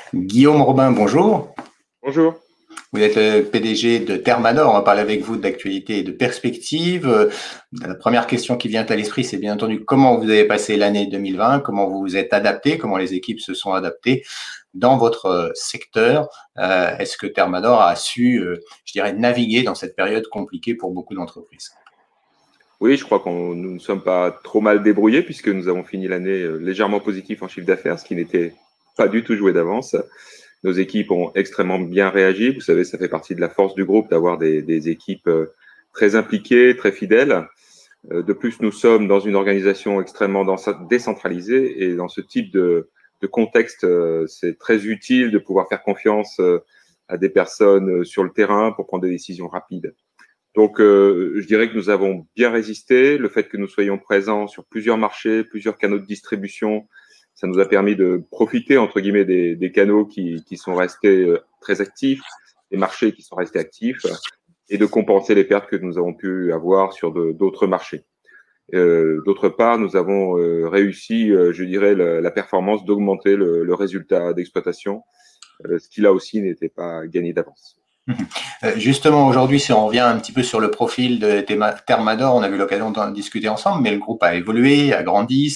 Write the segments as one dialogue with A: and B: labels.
A: Guillaume Robin, bonjour.
B: Bonjour.
A: Vous êtes le PDG de Thermador. On va parler avec vous d'actualité et de perspectives. La première question qui vient à l'esprit, c'est bien entendu comment vous avez passé l'année 2020, comment vous vous êtes adapté, comment les équipes se sont adaptées dans votre secteur. Est-ce que Thermador a su, je dirais, naviguer dans cette période compliquée pour beaucoup d'entreprises?
B: Oui, je crois que nous ne sommes pas trop mal débrouillés puisque nous avons fini l'année légèrement positif en chiffre d'affaires, ce qui n'était pas du tout joué d'avance. Nos équipes ont extrêmement bien réagi. Vous savez, ça fait partie de la force du groupe d'avoir des équipes très impliquées, très fidèles. De plus, nous sommes dans une organisation extrêmement décentralisée et dans ce type de contexte, c'est très utile de pouvoir faire confiance à des personnes sur le terrain pour prendre des décisions rapides. Donc, je dirais que nous avons bien résisté. Le fait que nous soyons présents sur plusieurs marchés, plusieurs canaux de distribution, ça nous a permis de profiter, entre guillemets, des canaux qui sont restés très actifs, des marchés qui sont restés actifs, et de compenser les pertes que nous avons pu avoir sur d'autres marchés. D'autre part, nous avons réussi, je dirais, la performance d'augmenter le résultat d'exploitation, ce qui là aussi n'était pas gagné d'avance.
A: Justement, aujourd'hui, si on revient un petit peu sur le profil de Thermador, on a eu l'occasion d'en discuter ensemble, mais le groupe a évolué, a grandi,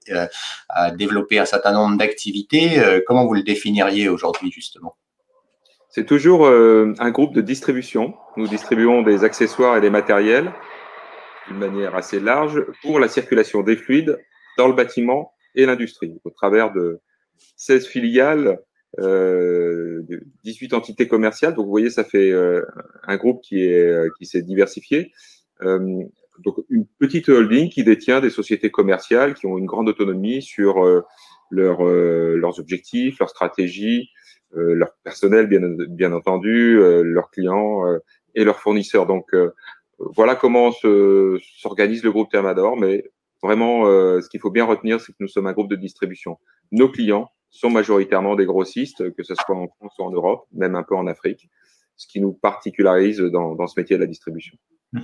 A: a développé un certain nombre d'activités. Comment vous le définiriez aujourd'hui, justement?
B: C'est toujours un groupe de distribution. Nous distribuons des accessoires et des matériels d'une manière assez large pour la circulation des fluides dans le bâtiment et l'industrie, au travers de 16 filiales, de 18 entités commerciales. Donc, vous voyez, ça fait un groupe qui s'est diversifié. Euh, donc, une petite holding qui détient des sociétés commerciales qui ont une grande autonomie sur leurs objectifs, leurs stratégies, leur personnel, bien entendu, leurs clients et leurs fournisseurs. Donc, voilà comment s'organise le groupe Thermador, mais vraiment, ce qu'il faut bien retenir, c'est que nous sommes un groupe de distribution. Nos clients sont majoritairement des grossistes, que ce soit en France ou en Europe, même un peu en Afrique, ce qui nous particularise dans ce métier de la distribution.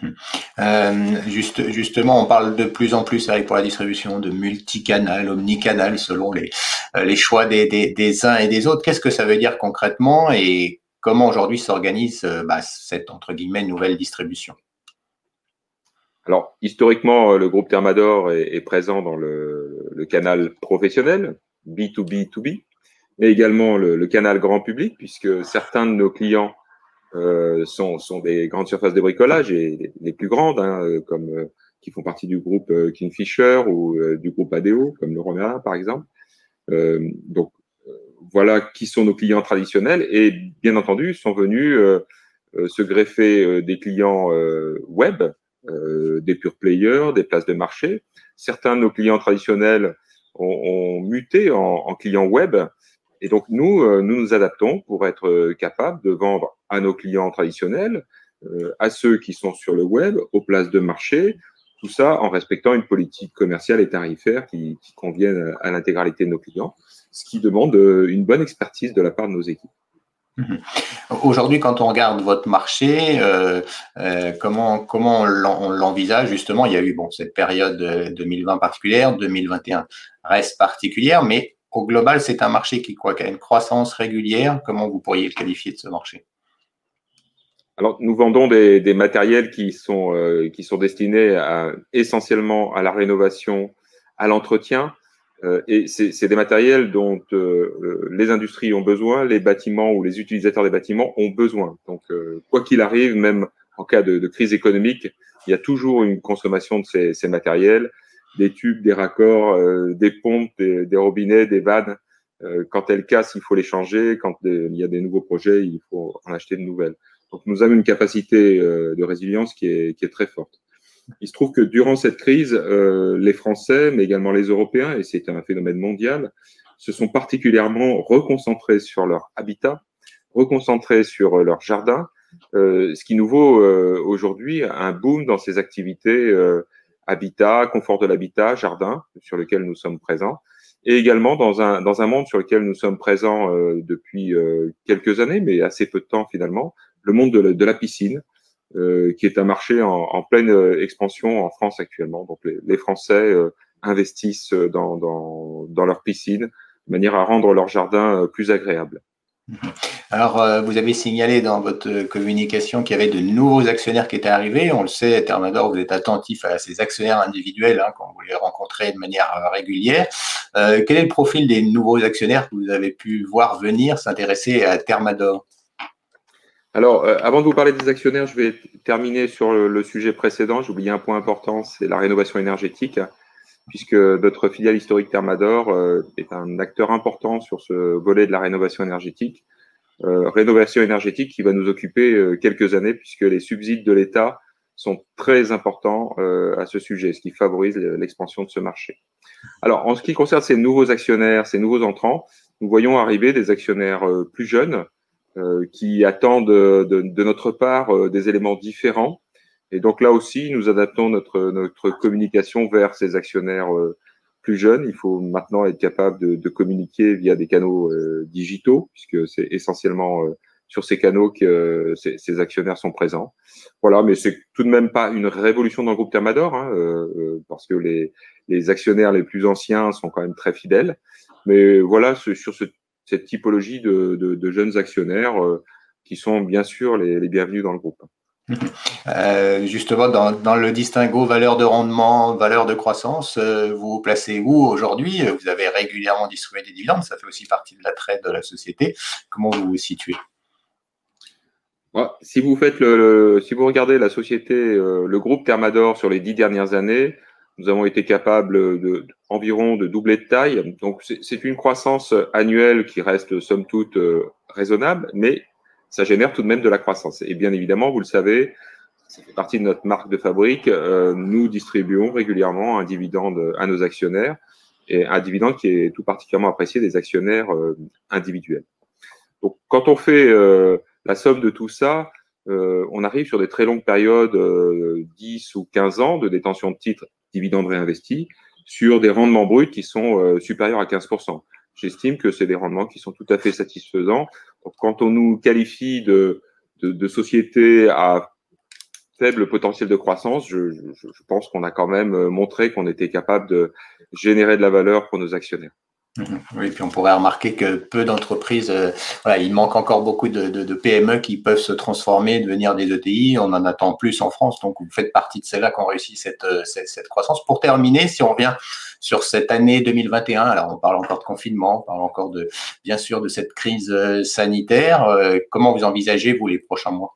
A: Justement, on parle de plus en plus pour la distribution de multicanal, omnicanal, selon les choix des uns et des autres. Qu'est-ce que ça veut dire concrètement et comment aujourd'hui s'organise cette, entre guillemets, nouvelle distribution?
B: Alors, historiquement, le groupe Thermador est présent dans le canal professionnel, B2B2B, mais également le canal grand public, puisque certains de nos clients sont des grandes surfaces de bricolage et les plus grandes, hein, comme qui font partie du groupe Kingfisher ou du groupe ADO, comme le Merlin par exemple. Donc voilà qui sont nos clients traditionnels et bien entendu sont venus se greffer des clients web, des pure players, des places de marché. Certains de nos clients traditionnels ont muté en clients web. Et donc, nous adaptons pour être capables de vendre à nos clients traditionnels, à ceux qui sont sur le web, aux places de marché, tout ça en respectant une politique commerciale et tarifaire qui convienne à l'intégralité de nos clients, ce qui demande une bonne expertise de la part de nos équipes.
A: Aujourd'hui, quand on regarde votre marché, comment on l'envisage justement? Il y a eu cette période 2020 particulière, 2021 reste particulière, mais au global, c'est un marché qui a une croissance régulière. Comment vous pourriez le qualifier de ce marché?
B: Alors, nous vendons des matériels qui sont destinés essentiellement à la rénovation, à l'entretien. Et c'est des matériels dont les industries ont besoin, les bâtiments ou les utilisateurs des bâtiments ont besoin. Donc, quoi qu'il arrive, même en cas de crise économique, il y a toujours une consommation de ces matériels, des tubes, des raccords, des pompes, des robinets, des vannes. Quand elles cassent, il faut les changer. Quand il y a des nouveaux projets, il faut en acheter de nouvelles. Donc, nous avons une capacité de résilience qui est très forte. Il se trouve que durant cette crise, les Français, mais également les Européens, et c'est un phénomène mondial, se sont particulièrement reconcentrés sur leur habitat, reconcentrés sur leur jardin, ce qui nous vaut aujourd'hui un boom dans ces activités habitat, confort de l'habitat, jardin, sur lequel nous sommes présents, et également dans un monde sur lequel nous sommes présents depuis quelques années, mais assez peu de temps finalement, le monde de la piscine, qui est un marché en pleine expansion en France actuellement. Donc les Français investissent dans leur piscine de manière à rendre leur jardin plus agréable.
A: Alors, vous avez signalé dans votre communication qu'il y avait de nouveaux actionnaires qui étaient arrivés. On le sait, Thermador, vous êtes attentif à ces actionnaires individuels quand vous les rencontrez de manière régulière. Quel est le profil des nouveaux actionnaires que vous avez pu voir venir s'intéresser à Thermador?
B: Alors, avant de vous parler des actionnaires, je vais terminer sur le sujet précédent. J'ai oublié un point important, c'est la rénovation énergétique, puisque notre filiale historique Thermador est un acteur important sur ce volet de la rénovation énergétique. Rénovation énergétique qui va nous occuper quelques années, puisque les subsides de l'État sont très importants à ce sujet, ce qui favorise l'expansion de ce marché. Alors, en ce qui concerne ces nouveaux actionnaires, ces nouveaux entrants, nous voyons arriver des actionnaires plus jeunes, qui attendent de notre part des éléments différents. Et donc là aussi, nous adaptons notre communication vers ces actionnaires plus jeunes. Il faut maintenant être capable de communiquer via des canaux digitaux, puisque c'est essentiellement sur ces canaux que ces actionnaires sont présents. Voilà, mais c'est tout de même pas une révolution dans le groupe Thermador, parce que les actionnaires les plus anciens sont quand même très fidèles. Mais voilà, sur cette typologie de jeunes actionnaires qui sont bien sûr les bienvenus dans le groupe.
A: Justement, dans le distinguo valeur de rendement, valeur de croissance, vous vous placez où aujourd'hui? Vous avez régulièrement distribué des dividendes, ça fait aussi partie de l'attrait de la société. Comment vous vous situez?
B: Si vous si vous regardez la société, le groupe Thermador sur les 10 dernières années, nous avons été capables environ de doubler de taille. Donc, c'est une croissance annuelle qui reste somme toute raisonnable, mais ça génère tout de même de la croissance. Et bien évidemment, vous le savez, ça fait partie de notre marque de fabrique. Nous distribuons régulièrement un dividende à nos actionnaires, et un dividende qui est tout particulièrement apprécié des actionnaires individuels. Donc, quand on fait la somme de tout ça, on arrive sur des très longues périodes, 10 ou 15 ans de détention de titres, dividendes réinvestis, sur des rendements bruts qui sont supérieurs à 15%. J'estime que c'est des rendements qui sont tout à fait satisfaisants. Donc, quand on nous qualifie de société à faible potentiel de croissance, je pense qu'on a quand même montré qu'on était capable de générer de la valeur pour nos actionnaires.
A: Oui, puis on pourrait remarquer que peu d'entreprises, voilà, il manque encore beaucoup de PME qui peuvent se transformer, devenir des ETI. On en attend plus en France, donc vous faites partie de celles-là qui ont réussi cette croissance. Pour terminer, si on revient sur cette année 2021, alors on parle encore de confinement, on parle encore bien sûr de cette crise sanitaire. Comment vous envisagez, vous, les prochains mois?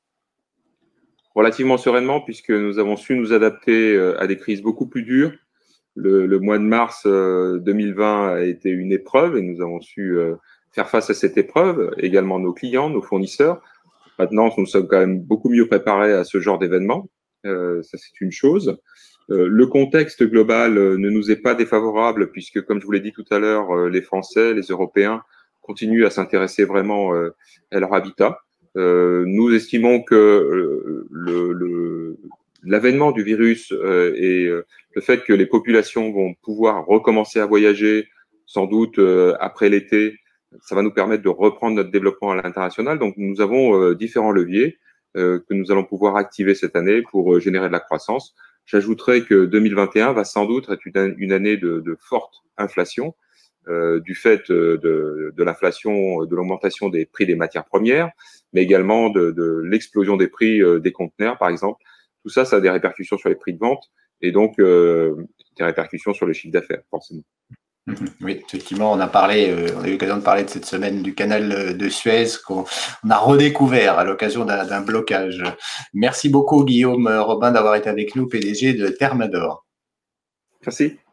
B: Relativement sereinement, puisque nous avons su nous adapter à des crises beaucoup plus dures. Le mois de mars 2020 a été une épreuve et nous avons su faire face à cette épreuve, également nos clients, nos fournisseurs. Maintenant, nous sommes quand même beaucoup mieux préparés à ce genre d'événement. Ça, c'est une chose. Le contexte global ne nous est pas défavorable puisque, comme je vous l'ai dit tout à l'heure, les Français, les Européens continuent à s'intéresser vraiment à leur habitat. Nous estimons que l'avènement du virus et le fait que les populations vont pouvoir recommencer à voyager, sans doute après l'été, ça va nous permettre de reprendre notre développement à l'international. Donc, nous avons différents leviers que nous allons pouvoir activer cette année pour générer de la croissance. J'ajouterais que 2021 va sans doute être une année de forte inflation, du fait de l'inflation, de l'augmentation des prix des matières premières, mais également de l'explosion des prix des conteneurs, par exemple. Tout ça, ça a des répercussions sur les prix de vente et donc des répercussions sur le chiffre d'affaires, forcément.
A: Oui, effectivement, on a eu l'occasion de parler de cette semaine du canal de Suez qu'on a redécouvert à l'occasion d'un blocage. Merci beaucoup, Guillaume Robin, d'avoir été avec nous, PDG de Thermador.
B: Merci.